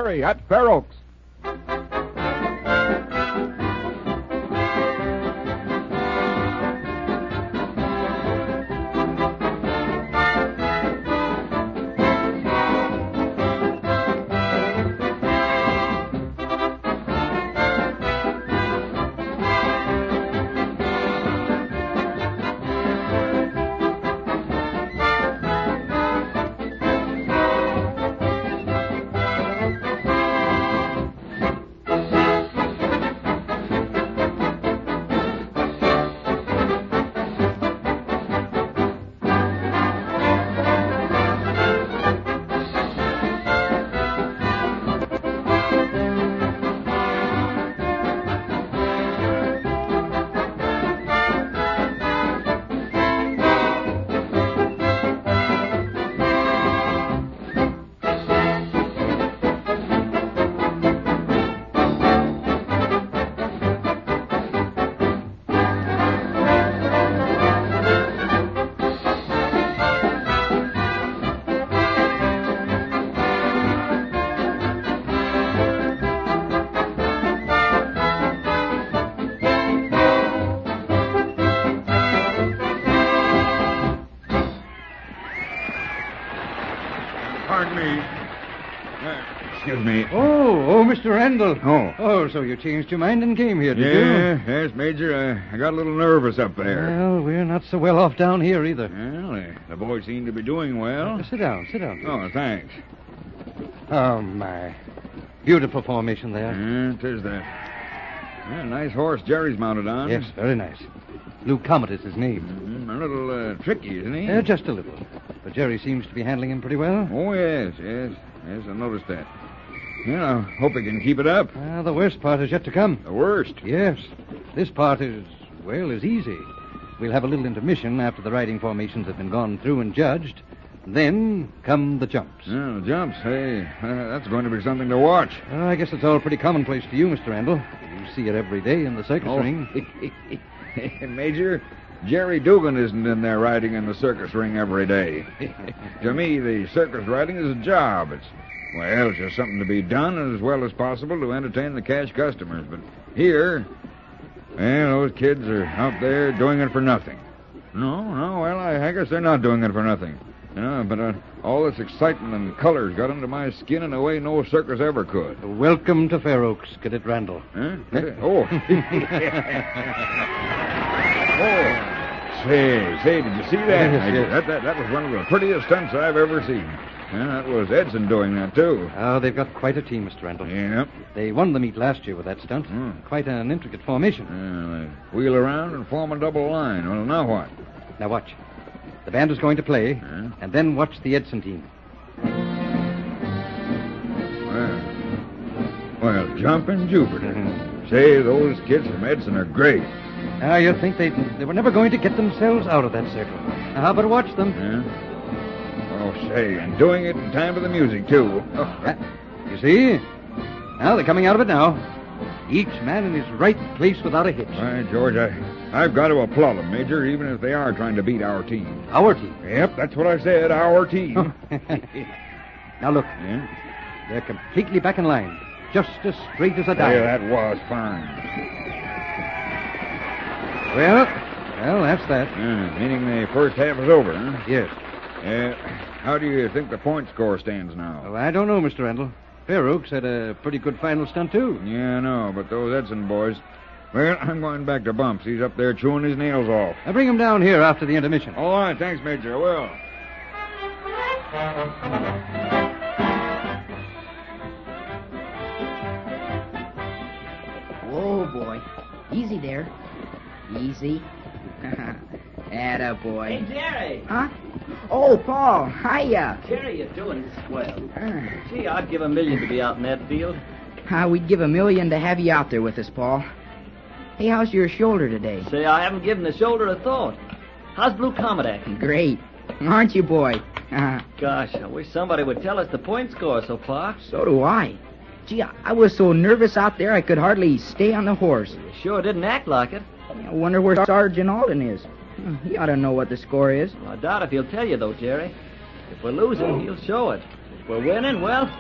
Jerry at Fair Oaks. Pardon me. Excuse me. Oh, Mr. Randall. Oh, so you changed your mind and came here, did you? Yes, Major. I got a little nervous up there. Well, we're not so well off down here either. Well, the boys seem to be doing well. Sit down. Oh, thanks. Oh, my. Beautiful formation there. It is that. Yeah, nice horse Jerry's mounted on. Yes, very nice. Blue Comet is his name. Mm-hmm. A little tricky, isn't he? Just a little. But Jerry seems to be handling him pretty well. Oh, yes, I noticed that. Yeah, I hope he can keep it up. Well, the worst part is yet to come. The worst? Yes. This part is easy. We'll have a little intermission after the riding formations have been gone through and judged. Then come the jumps. Yeah, the jumps. Hey, that's going to be something to watch. I guess it's all pretty commonplace to you, Mr. Randall. You see it every day in the circus ring. Major, Jerry Dugan isn't in there riding in the circus ring every day. To me, the circus riding is a job. It's just something to be done as well as possible to entertain the cash customers. But here, those kids are out there doing it for nothing. No, I guess they're not doing it for nothing. But all this excitement and colors got under my skin in a way no circus ever could. Welcome to Fair Oaks, Cadet Randall. Huh? Oh. Say, did you see that? Yes. That was one of the prettiest stunts I've ever seen. That was Edson doing that, too. Oh, they've got quite a team, Mr. Randall. Yep. They won the meet last year with that stunt. Quite an intricate formation. They wheel around and form a double line. Well, now what? Now watch. The band is going to play, and then watch the Edson team. Well, jumping Jupiter. Say, those kids from Edson are great. You'd think they were never going to get themselves out of that circle. How about watch them? Oh, say, and doing it in time for the music, too. You see? Now, they're coming out of it now. Each man in his right place without a hitch. All right, George, I've got to applaud them, Major, even if they are trying to beat our team. Our team? Yep, that's what I said, our team. Now, look. They're completely back in line. Just as straight as a die. Yeah, that was fine. Well, that's that. Meaning the first half is over, huh? Yes. How do you think the point score stands now? Oh, I don't know, Mr. Randall. Fair Oaks had a pretty good final stunt, too. Yeah, I know, but those Edson boys... Well, I'm going back to Bumps. He's up there chewing his nails off. I'll bring him down here after the intermission. All right, thanks, Major. I will. Whoa, boy. Easy there. Easy. Atta boy. Hey, Jerry. Huh? Oh, Paul. Hiya. Jerry, you're doing swell. Gee, I'd give $1 million to be out in that field. We'd give $1 million to have you out there with us, Paul. Hey, how's your shoulder today? Say, I haven't given the shoulder a thought. How's Blue Comet acting? Great. Aren't you, boy? Gosh, I wish somebody would tell us the point score so far. So do I. Gee, I was so nervous out there I could hardly stay on the horse. You sure didn't act like it. I wonder where Sergeant Alden is. He ought to know what the score is. Well, I doubt if he'll tell you, though, Jerry. If we're losing, he'll show it. If we're winning, well,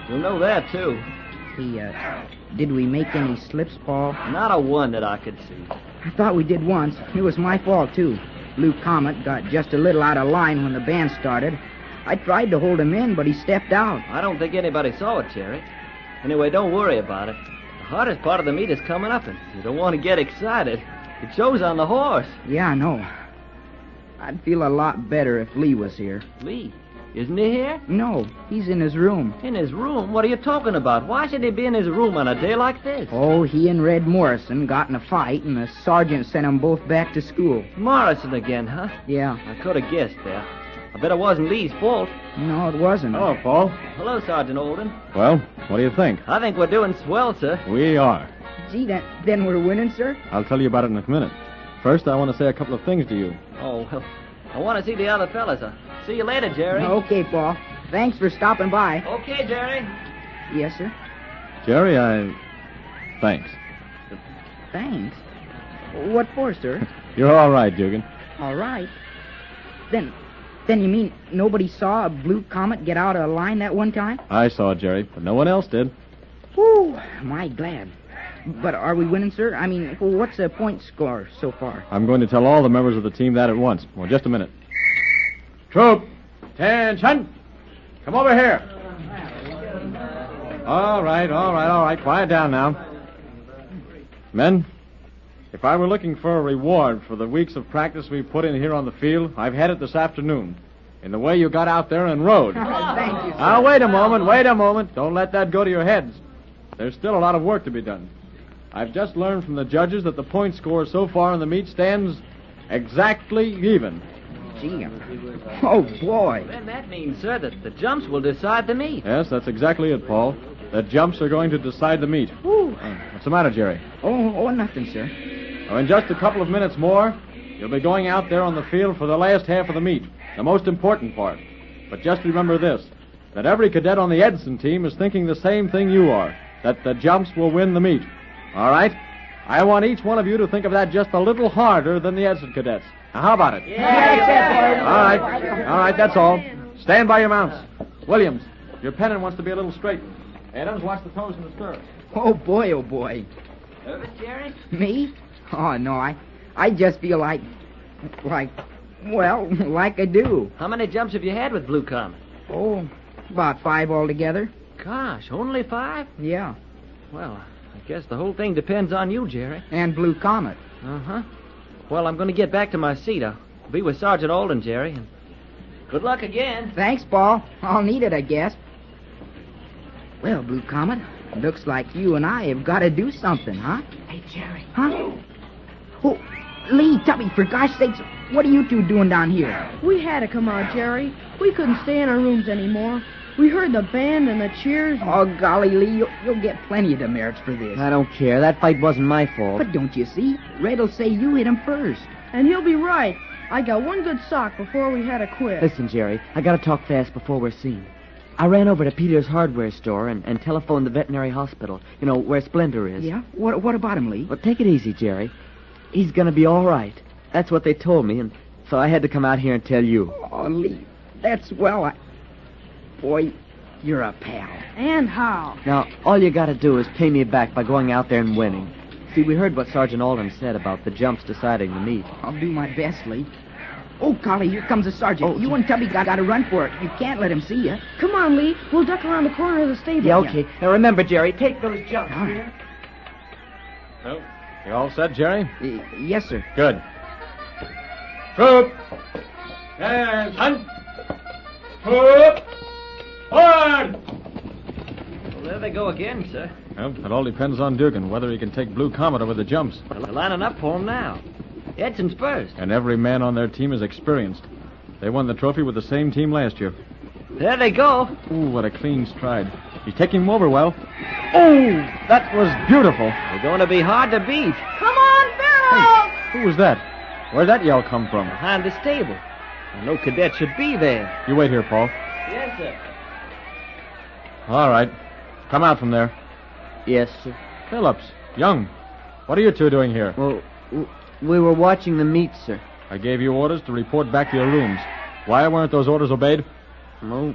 You'll know that, too. Did we make any slips, Paul? Not a one that I could see. I thought we did once. It was my fault, too. Blue Comet got just a little out of line when the band started. I tried to hold him in, but he stepped out. I don't think anybody saw it, Jerry. Anyway, don't worry about it. The hardest part of the meet is coming up, and you don't want to get excited. It shows on the horse. Yeah, I know. I'd feel a lot better if Lee was here. Lee, isn't he here? No, he's in his room. In his room? What are you talking about? Why should he be in his room on a day like this? Oh, he and Red Morrison got in a fight, and the sergeant sent them both back to school. Morrison again, huh? Yeah. I could have guessed that. I bet it wasn't Lee's fault. No, it wasn't. Hello, Paul. Hello, Sergeant Olden. Well, what do you think? I think we're doing swell, sir. We are. Gee, then we're winning, sir? I'll tell you about it in a minute. First, I want to say a couple of things to you. Oh, well, I want to see the other fellas. See you later, Jerry. Okay, Paul. Thanks for stopping by. Okay, Jerry. Yes, sir. Jerry, Thanks. Thanks. What for, sir? You're all right, Dugan. All right. Then you mean nobody saw a Blue Comet get out of line that one time? I saw it, Jerry, but no one else did. Whew, my glad. But are we winning, sir? I mean, what's the point score so far? I'm going to tell all the members of the team that at once. Well, just a minute. Troop, attention. Come over here. All right. Quiet down now. Men, if I were looking for a reward for the weeks of practice we put in here on the field, I've had it this afternoon. In the way you got out there and rode. Thank you, sir. Now, wait a moment. Don't let that go to your heads. There's still a lot of work to be done. I've just learned from the judges that the point score so far in the meet stands exactly even. Gee, oh, boy. Then that means, sir, that the jumps will decide the meet. Yes, that's exactly it, Paul. The jumps are going to decide the meet. Whew. What's the matter, Jerry? Oh, nothing, sir. Well, in just a couple of minutes more, you'll be going out there on the field for the last half of the meet, the most important part. But just remember this, that every cadet on the Edson team is thinking the same thing you are, that the jumps will win the meet. All right? I want each one of you to think of that just a little harder than the Edson cadets. Now, how about it? Yeah. All right, that's all. Stand by your mounts. Williams, your pennant wants to be a little straightened. Adams, watch the toes in the stirrups. Oh, boy. Nervous, Jerry? Me? Oh, no, I just feel like I do. How many jumps have you had with Blue Comet? Oh, about 5 altogether. Gosh, only 5? Yeah. Well, I guess the whole thing depends on you, Jerry. And Blue Comet. Uh-huh. Well, I'm going to get back to my seat. I'll be with Sergeant Olden, Jerry. And good luck again. Thanks, Paul. I'll need it, I guess. Well, Blue Comet, looks like you and I have got to do something, huh? Hey, Jerry. Huh? Oh, Lee, Tubby, for gosh sakes, what are you two doing down here? We had to come out, Jerry. We couldn't stay in our rooms anymore. We heard the band and the cheers. Oh, golly, Lee, you'll get plenty of demerits for this. I don't care. That fight wasn't my fault. But don't you see? Red'll say you hit him first. And he'll be right. I got one good sock before we had to quit. Listen, Jerry, I gotta talk fast before we're seen. I ran over to Peter's hardware store and telephoned the veterinary hospital. You know, where Splendor is. Yeah? What about him, Lee? Well, take it easy, Jerry. He's gonna be all right. That's what they told me, and so I had to come out here and tell you. Oh, Lee, that's well. Boy, you're a pal. And how? Now, all you gotta do is pay me back by going out there and winning. See, we heard what Sergeant Alden said about the jumps deciding the meet. I'll do my best, Lee. Oh, golly, here comes the sergeant. Oh, you and Tubby got to run for it. You can't let him see you. Come on, Lee. We'll duck around the corner of the stable. Yeah, okay. Now remember, Jerry, take those jumps. All right. Well, you all set, Jerry? Yes, sir. Good. Troop! Attention! Troop! Forward! Well, there they go again, sir. Well, it all depends on Dugan, whether he can take Blue Comet over the jumps. Well, they're lining up for him now. Edson's first. And every man on their team is experienced. They won the trophy with the same team last year. There they go. Ooh, what a clean stride. He's taking him over well. Oh, that was beautiful. They're going to be hard to beat. Come on, Barrel! Who was that? Where'd that yell come from? Behind the stable. Well, no cadet should be there. You wait here, Paul. Yes, sir. All right. Come out from there. Yes, sir. Phillips, Young, what are you two doing here? Well, we were watching the meet, sir. I gave you orders to report back to your rooms. Why weren't those orders obeyed? Well,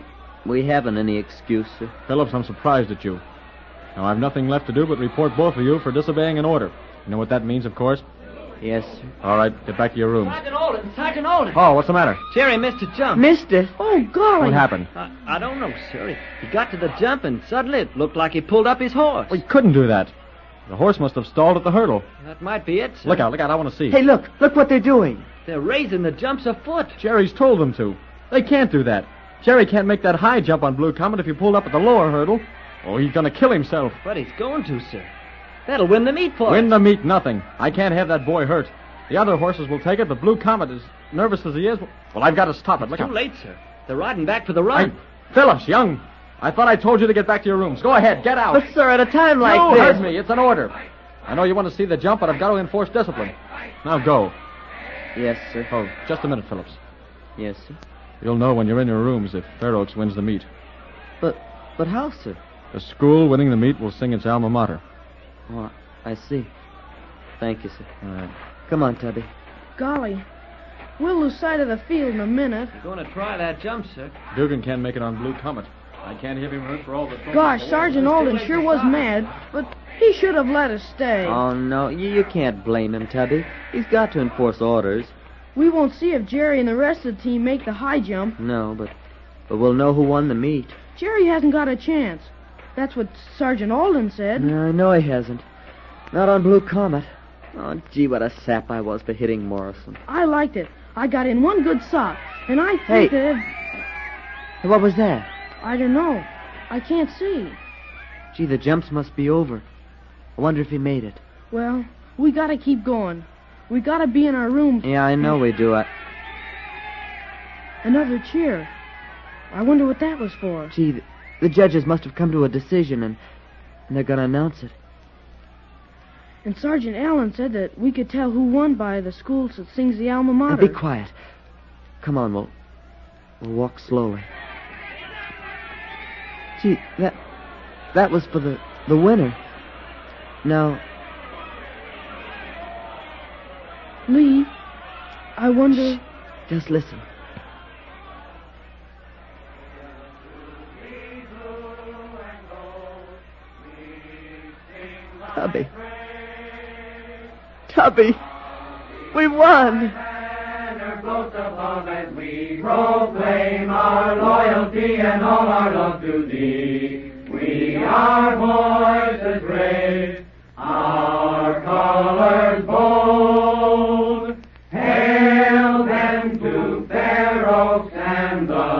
We haven't any excuse, sir. Phillips, I'm surprised at you. Now, I've nothing left to do but report both of you for disobeying an order. You know what that means, of course? Yes, sir. All right, get back to your rooms. Sergeant Alden. Oh, what's the matter? Jerry missed a jump. Missed it. Oh, golly. What happened? I don't know, sir. He got to the jump, and suddenly it looked like he pulled up his horse. Well, he couldn't do that. The horse must have stalled at the hurdle. That might be it, sir. Look out, I want to see. Hey, look what they're doing. They're raising the jumps a foot. Jerry's told them to. They can't do that. Jerry can't make that high jump on Blue Comet if he pulled up at the lower hurdle. Oh, he's going to kill himself. But he's going to, sir. That'll win the meet for us. Win the meet, nothing. I can't have that boy hurt. The other horses will take it, but Blue Comet, as nervous as he is, well, I've got to stop it. Look Too out. late, sir. They're riding back for the run. Phillips, Young, I thought I told you to get back to your rooms. Go ahead, get out. But, sir, at a time like You this... heard me. It's an order. I know you want to see the jump, but I've got to enforce discipline. Now go. Yes, sir. Oh, just a minute, Phillips. Yes, sir. You'll know when you're in your rooms if Fair Oaks wins the meet. But how, sir? The school winning the meet will sing its alma mater. Oh, I see. Thank you, sir. All right. Come on, Tubby. Golly. We'll lose sight of the field in a minute. You're going to try that jump, sir. Dugan can't make it on Blue Comet. I can't have him hurt for all the trouble. Gosh, Sergeant Alden sure was mad, but he should have let us stay. Oh, no, you can't blame him, Tubby. He's got to enforce orders. We won't see if Jerry and the rest of the team make the high jump. No, but we'll know who won the meet. Jerry hasn't got a chance. That's what Sergeant Alden said. No, I know he hasn't. Not on Blue Comet. Oh, gee, what a sap I was for hitting Morrison. I liked it. I got in one good sock, and I think that... Hey, what was that? I don't know. I can't see. Gee, the jumps must be over. I wonder if he made it. Well, we gotta keep going. We gotta be in our rooms. Yeah, I know we do. Another cheer. I wonder what that was for. Gee, the judges must have come to a decision, and they're going to announce it. And Sergeant Allen said that we could tell who won by the school that sings the alma mater. Now, be quiet. Come on, we'll walk slowly. Gee, that was for the winner. Now... Lee, I wonder... Shh. Just listen. Tubby, we won! Floats above as we proclaim our loyalty and all our love to thee. We are voices raise, our colors bold. Hail then to Fair Oaks and the